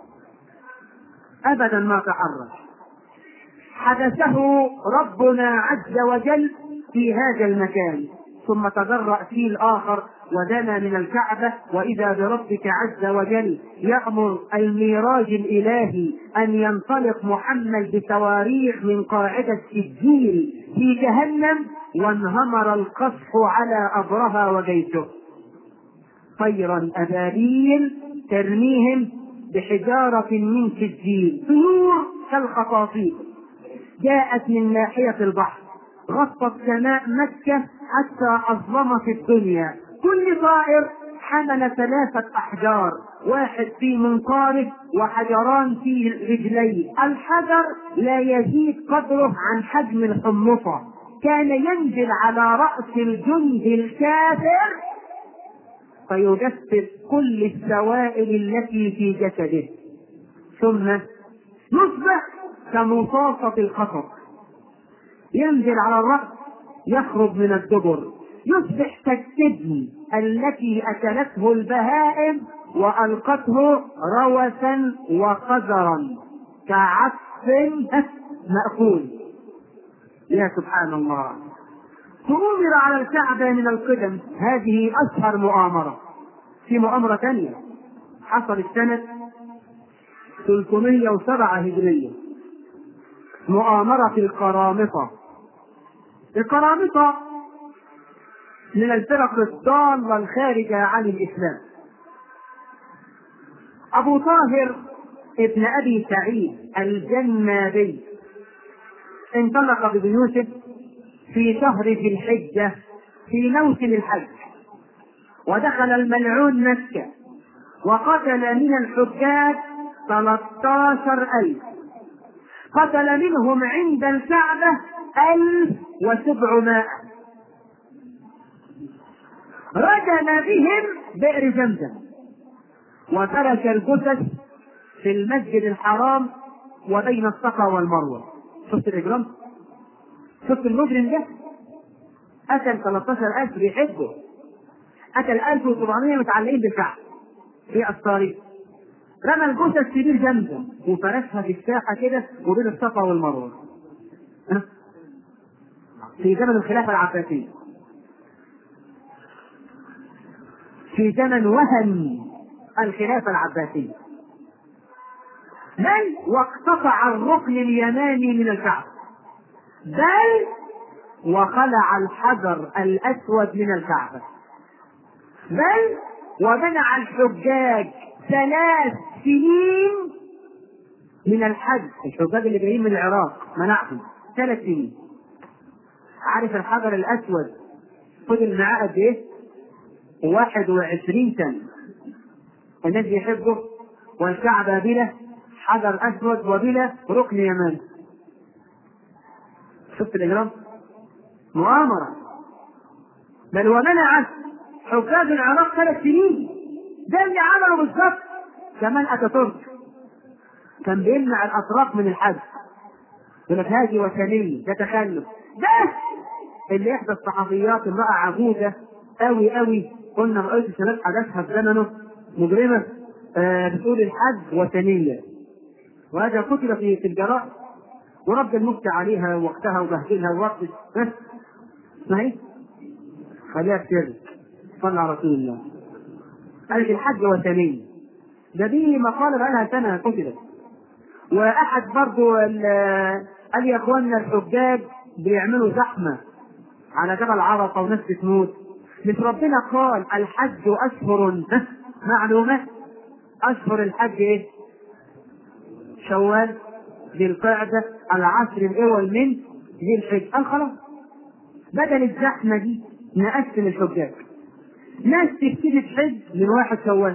أبدا ما تحرك. حدثه ربنا عز وجل في هذا المكان. ثم تجرأ فيل آخر ودنا من الكعبة، وإذا بربك عز وجل يأمر الميراج الإلهي أن ينطلق محمد بصواريخ من قاعدة سجيل في جهنم، وانهمر القصف على أبرهة وجيشه. طيرا أبابيل ترميهم بحجارة من سجيل، طيور كالخطاطيف جاءت من ناحية البحر، غطت سماء مكة حتى أظلمت الدنيا. كل طائر حمل ثلاثة أحجار، واحد في منقاره وحجران في رجليه. الحجر لا يزيد قدره عن حجم الحمصة، كان ينزل على رأس الجند الكافر فيجسد كل السوائل التي في جسده، ثم يصبح كمصاصة القطر، ينزل على الرأس يخرج من الدبر، يصبح كالسجن التي أكلته البهائم وألقته روثا وقذرا كعصف مأكول. يا سبحان الله. تؤمر على الكعبة من القدم. هذه أشهر مؤامرة. في مؤامرة ثانية حصلت سنة ثلاثمائة وسبعة هجرية، مؤامرة القرامطة. القرامطة من الفرق الضالة الخارجة عن الإسلام. أبو طاهر ابن أبي سعيد الجنابي انطلق ببيوته في شهر ذي الحجة في موسم الحج، ودخل الملعون مكة وقتل من الحجاج ثلاثة عشر ألف. قتل منهم عند الكعبة ألف وسبعمائة. رجم بهم بئر زمزم، وترك الجثث في المسجد الحرام وبين الصفا والمروة. شفت الإجرام؟ شفت المجرم ده؟ قتل ثلاثة عشر ألف بيحبه، قتل ألف وسبعمائة متعلقين بالكعبة في الصاري، رمى الجثث في بئر زمزم وفرشها في الساحة كده وبين الصفا والمروة في زمن الخلافة العباسية، في زمن وهن الخلافة العباسية. بل واقتطع الركن اليماني من الكعبة، بل وخلع الحجر الأسود من الكعبة، بل ومنع الحجاج ثلاث سنين من الحج. الحجاج اللي جايين من العراق منعهم ثلاث سنين. عارف الحجر الأسود فضل معاه قد إيه؟ واحد وعشرين سنة. الناس يحبه، والكعبة بلا حجر أسود وبلا ركن يماني. شفت الإجرام؟ مؤامرة. بل ومنع حجاج العراق ثلاث سنين ده اللي عمله بالظبط. كمان اتاتورك كان بيمنع الاتراك من الحج، يقول لك هذه وثنيه، ده تخلف. ده اللي احدى الصحفيات امراه عجوزه قوي قوي، قلنا رئيس الشباب حدثها في زمنه، مجرمه، آه بتقول الحج وثنيه، وهذا كتب في في الجرائد، ورد المفتي عليها وقتها وبهدلها ووقت بس. ما هي خليها كده، صلى على رسول الله. قالت الحج وثنيه، ده دي مقاله بقى لها سنه كتبت. واحد برضو قال يا اخواننا الحجاج بيعملوا زحمه على جبل عرفه وناس بتموت. مش ربنا قال الحج اشهر معلومات؟ اشهر الحج ايه؟ شوال، ذي القعده، العشر الاول من ذي الحج. قال خلاص بدل الزحمه دي نقسم الحجاج، ناس تبتدي تحج من واحد شوال،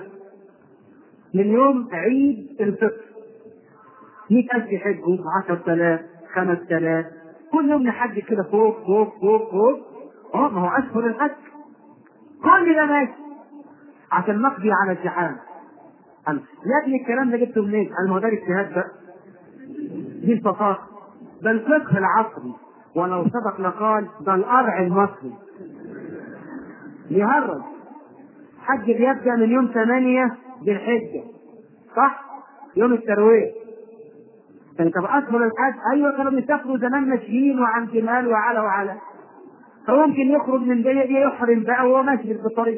من يوم عيد الفطر مئة ألف يحجوا، عشرة آلاف، خمسة آلاف، كل يوم نحج كده فوق فوق فوق فوق. اه ما هو أشهر الحج، كل ده ماشي عشان نقضي على الزحام. يا ابني الكلام ده جبته منين؟ أنا ما هو ده الاجتهاد بقى، دي الفقاهة، ده الفقه العصري، ولو سبق لقال ده القرع المصري. يهرج. حج بيبدأ من يوم ثمانية ذي الحجة، صح؟ يوم التروية. كان طب أشهر الحج، أيوة كانوا بيسافروا زمان ماشيين وعن جمال وعلى وعلى، فممكن يخرج من دي يحرم بقى وهو ماشي في الطريق.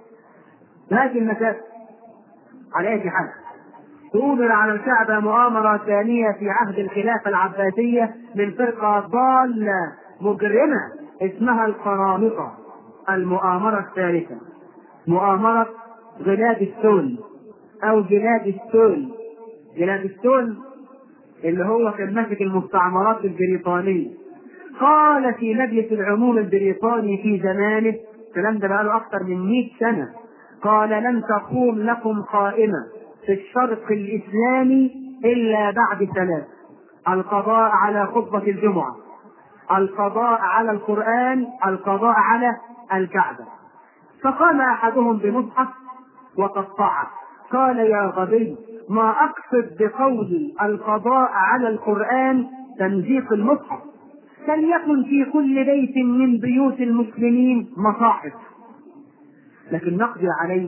لكن المسافة على أي حال تؤمر على الكعبة مؤامرة ثانية في عهد الخلافة العباسية من فرقة ضالة مجرمة اسمها القرامطة. المؤامرة الثالثة مؤامرة جلادستون أو جلادستون. جلادستون اللي هو كان ماسك المستعمرات البريطانية، قال في مجلس العموم البريطاني في زمانه، الكلام ده بقاله أكثر من مئة سنة، قال لن تقوم لكم قائمة في الشرق الإسلامي إلا بعد ثلاث: القضاء على خطبة الجمعة، القضاء على القرآن، القضاء على الكعبة. فقام أحدهم بمصحف وقطعه، قال يا غبي ما أقصد بقولي القضاء على القرآن تمزيق المصحف، فليكن في كل بيت من بيوت المسلمين مصاحف، لكن نقضي عليه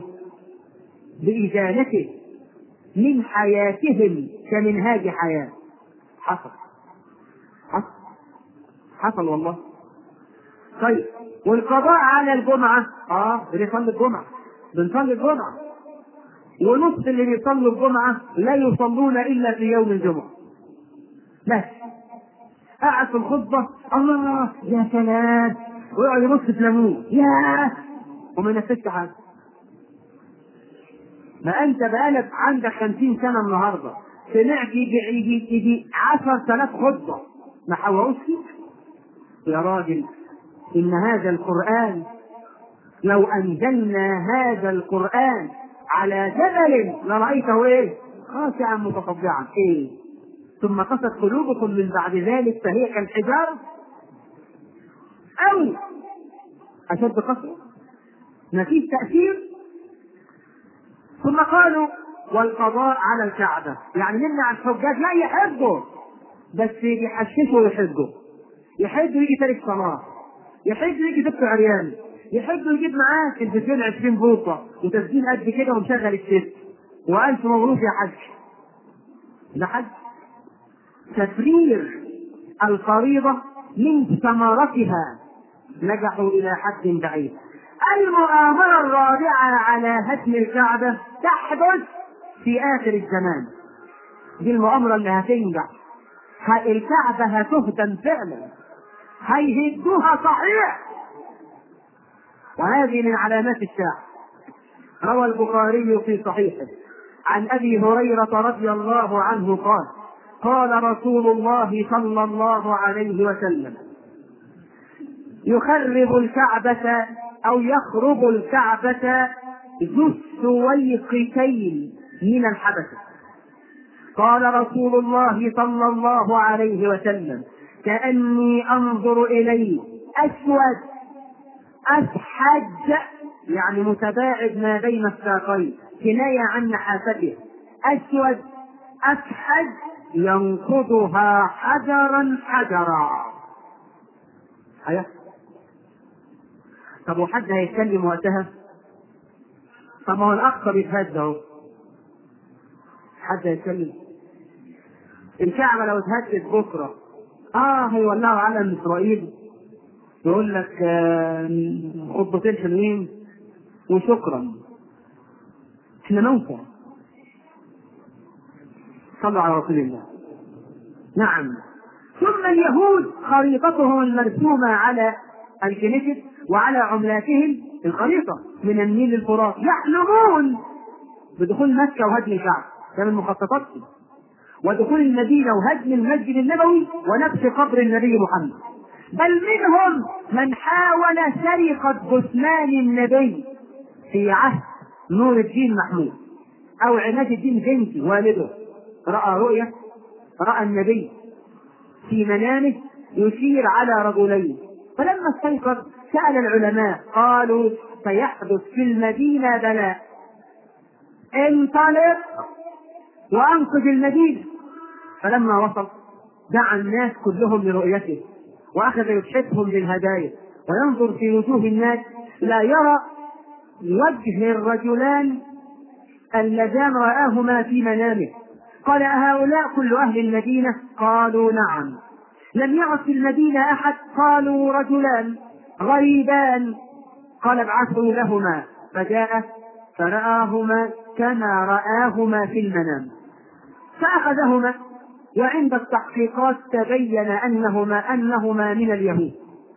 بإزالته من حياتهم كمنهاج حياة. حصل حصل حصل والله. طيب والقضاء على الجمعة، اه بنصلي الجمعة، بنصلي الجمعة، ونص اللي بيصلوا الجمعة لا يصلون إلا في يوم الجمعة. بس قاعد في الخطبة الله يا سلام، ويقعد يبص في ليمون ياه وما ينفذش حاجة. ما أنت بقالك عندك خمسين سنة النهاردة سمعت يجي يجي يجي عشر آلاف خطبة ما حوروش فيك يا راجل. إن هذا القرآن لو أنزلنا هذا القرآن على جبل لرأيته إيه؟ خاشعا متصدعا. إيه؟ ثم قست قلوبكم من بعد ذلك فهي كالحجارة أو أشد قسوة، ما فيش تأثير. ثم قالوا والقضاء على الكعبة، يعني نمنع الحجاج لا يحجوا، بس يحششوا ويحجوا، يحجوا يجي تارك صلاة، يحجوا يجي دكتور عريان، يحجوا يجيب معاه تلفزيون عشرين بوصة وتسجيل قد كده ومشغل الست وألف مبروك يا حج. ده حج؟ تفرير الفريضة من ثمرتها نجحوا إلى حد بعيد. المؤامرة الرابعة على هدم الكعبة تحدث في آخر الزمان. دي المؤامرة اللي هتنجح، الكعبة هتهدم فعلا، هيهدوها صحيح، وهذه من علامات الساعة. روى البخاري في صحيحه عن أبي هريرة رضي الله عنه قال قال رسول الله صلى الله عليه وسلم يخرب الكعبة أو يخرب الكعبة ذو السويقتين من الحبشة. قال رسول الله صلى الله عليه وسلم كأني أنظر إليه أسود أسحج، يعني متباعد ما بين الساقين، كناية عن نحاسته، أسود أكحد ينقضها حجرا حجرا. أيه؟ طب وحد هيتكلم وقتها؟ طب ما هو الأقصى بيتهز أهو، حد هيتكلم؟ الكعبة لو اتهزت بكرة اه هيولعوا علم إسرائيل، يقول لك خطبتين حلوين وشكرا، احنا موتى. صلوا على رسول الله. نعم. ثم اليهود خريطتهم المرسومة على الكنيسة وعلى عملاتهم الخريطة من النيل للفرات يحلمون بدخول مكة وهدم الكعبة، كان من مخططاتهم، ودخول المدينة وهدم المسجد النبوي ونبش قبر النبي محمد. بل منهم من حاول سرقة جثمان النبي في عهد نور الدين محمود أو عماد الدين بنتي والده، رأى رؤية، رأى النبي في منامه يشير على رجلين، فلما استيقظ سأل العلماء قالوا سيحدث في المدينة بلاء، انطلق وأنقذ المدينة. فلما وصل دعا الناس كلهم لرؤيته وأخذ يبشرهم بالهدايا وينظر في وجوه الناس لا يرى وجه الرجلان اللذان رآهما في منامه. قال أهؤلاء كل أهل المدينة؟ قالوا نعم. لم يعد في المدينة أحد؟ قالوا رجلان غريبان. قال ابعثوا لهما، فجاء فرآهما كما رآهما في المنام، فأخذهما، وعند التحقيقات تبين أنهما أنهما من اليهود.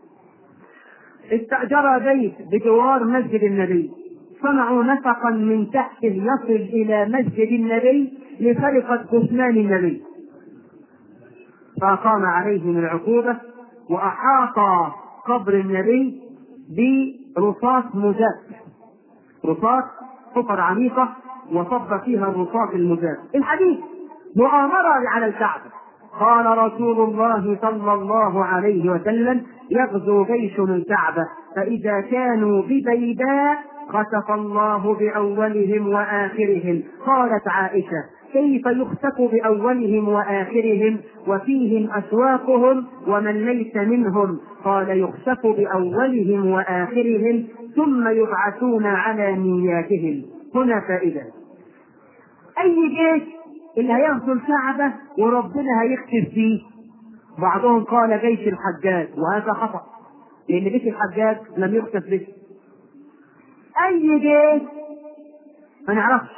استأجر بيت بجوار مسجد النبي، صنعوا نفقا من تحته يصل إلى مسجد النبي لسرقة جثمان النبي، فأقام عليهم العقوبة وأحاط قبر النبي برصاص مجاف، رصاص حفر عميقة وصب فيها الرصاص المجاف. الحديث مؤامرة على الكعبة. قال رسول الله صلى الله عليه وسلم يغزو جيش الكعبة فإذا كانوا ببيداء خسف الله بأولهم وآخرهم. قالت عائشة كيف يخسف بأولهم وآخرهم وفيهم أسواقهم ومن ليس منهم؟ قال يخسف بأولهم وآخرهم ثم يبعثون على نياتهم. هنا فائدة، أي جيش اللي هيغزو الكعبة وربنا هيختف فيه؟ بعضهم قال جيش الحجاج، وهذا خطأ لأن جيش الحجاج لم يختف به. أي جيش ما نعرفش.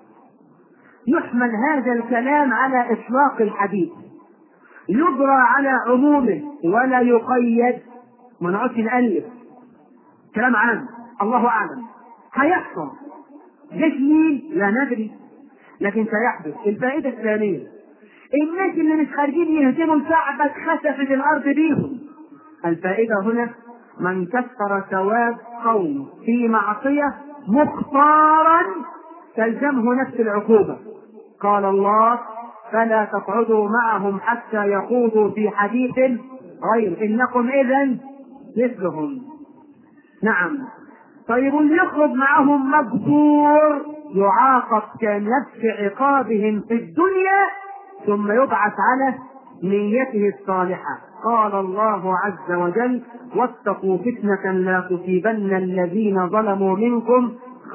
يحمل هذا الكلام على إطلاق الحديث، يجرى على عمومه ولا يقيد، ما نقعدش نألف كلام عام، الله أعلم. هيحصل جيش مين لا ندري، لكن سيحدث. الفائدة الثانية، الناس اللي مش خارجين يهزموا الكعبة اتخسفت الأرض بيهم. الفائدة هنا من كسر ثواب قوم في معصية مختارا تلزمه نفس العقوبة. قال الله فلا تقعدوا معهم حتى يخوضوا في حديث غير إنكم إذن مثلهم. نعم. طيب اللي يخرج معهم مجبور يعاقب كنفس عقابهم في الدنيا ثم يبعث على نيته الصالحة. قال الله عز وجل واتقوا فتنة لا تصيبن الذين ظلموا منكم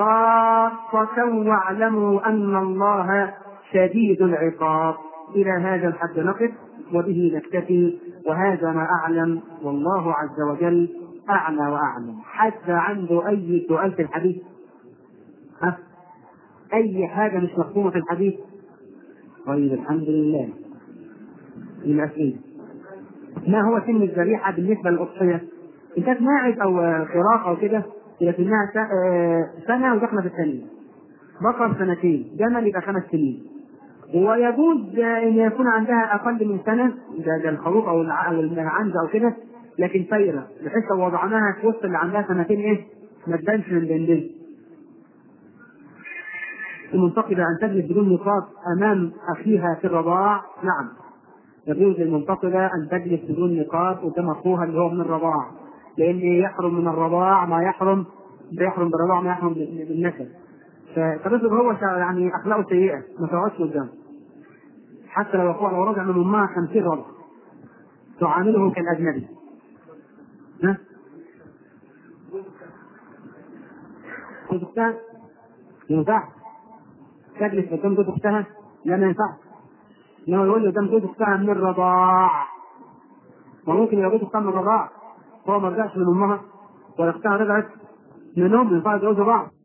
خاصة واعلموا أن الله شديد العقاب. إلى هذا الحد نقف وبه نكتفي، وهذا ما أعلم والله عز وجل أعلى وأعلم. حتى عنده أي سؤال في الحديث؟ ها؟ أي حاجة مش مفهومة في الحديث؟ طيب الحمد لله. الأسئلة، ما هو سن الذبيحة بالنسبة للأضحية؟ إن كانت ماعز أو خراف أو كده لكنها سنة ودخلة في الثانية، بقر سنتين، جمل يبقى خمس سنين. ويجوز أن يكون عندها أقل من سنة، ده الخروف أو العنزة أو كده، لكن سيرة بحيث لو وضعناها في وسط اللي عندها سنتين إيه ما تبانش من بندل. المنتقبة أن تجلس بدون نقاب أمام أخيها في الرضاع؟ نعم، يجوز للمنتقبة أن تجلس بدون نقاب قدام أخوها اللي هو من الرضاع، لأن يحرم من الرضاع ما يحرم يحرم بالرضاع ما يحرم بالنسب. فطريقه هو يعني اخلاقه سيئه ما تقعدش قدامه، حتى لو لو رجع من امها خمسين رجع تعامله كالاجنبي. ها؟ جوز اختها ينفع تجلس قدام جوز اختها؟ لا ما ينفعش. انما يقول لي قدام جوز اختها من الرضاع، وممكن يبقى جوز اختها من الرضاع هو ما رجعش من امها ولا اختها رجعت من امه، ينفع يتجوزوا بعض.